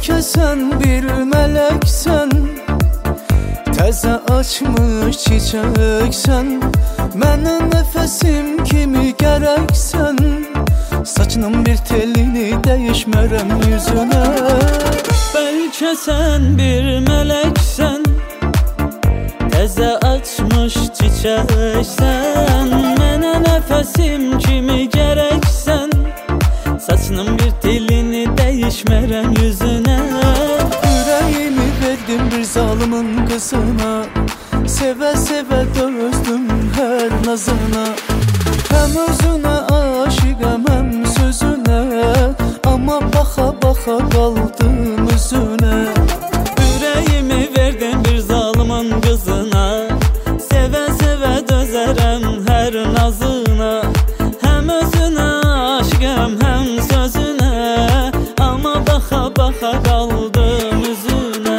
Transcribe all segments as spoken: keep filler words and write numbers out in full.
Bəlkə sən bir mələksən, təzə açmış çiçəksən, mənə nəfəsim kimi gərəksən. Saçının bir telini dəyişmərəm yüzünə. Bəlkə sən bir mələksən, təzə açmış çiçəksən, mənə nəfəsim kimi gərəksən. Saçının bir telini dəyişmərəm yüzünə. Ürəyimi verdim bir zalımın qızına, sevə-sevə dözdüm hər nazına. Həm özünə aşiqəm, həm sözünə, amma baxa-baxa qaldım üzünə. Ürəyimi verdim bir zalımın qızına, sevə-sevə dözərəm hər nazına. Həm özünə aşiqəm, həm sözünə, amma baxa-baxa qaldım üzünə.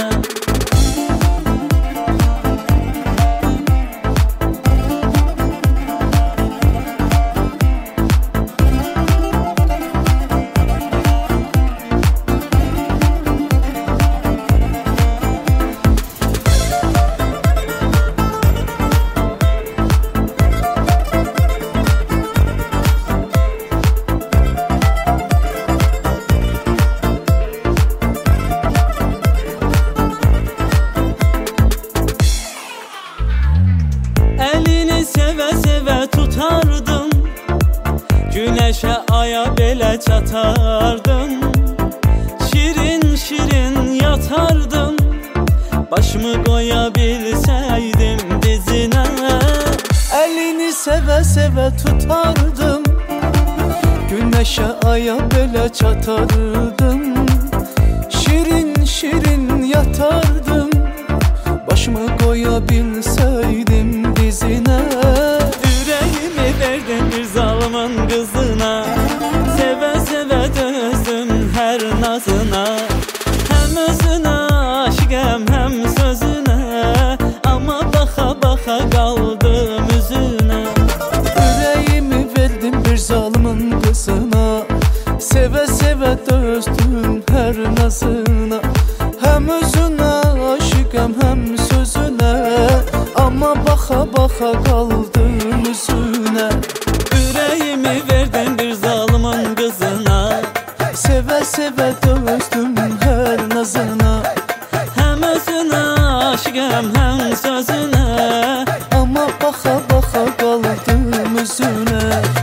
Əlini sevə-sevə tutardım, günəşə, aya belə çatardım. Şirin-şirin yatardım, başımı qoya bilsəydim dizinə. Əlini sevə-sevə tutardım, günəşə, aya belə çatardım. Şirin-şirin yatardım, başımı qoya bilsəydim dizinə. Ürəyimi verdim bir zalımın qızına, sevə-sevə dözdüm hər nazına. Həm özünə aşiqəm, həm sözünə, amma baxa-baxa qaldım üzünə. Ürəyimi verdim bir zalımın qızına, sevə-sevə dözdüm hər nazına. Həm özünə aşiqəm, həm sözünə, amma baxa-baxa qaldım üzünə. Ürəyimi verdim bir zalımın qızına, sevə-sevə dözdüm hər nazına. həm özünə aşiqəm, həm sözünə, amma baxa-baxa qaldım üzünə.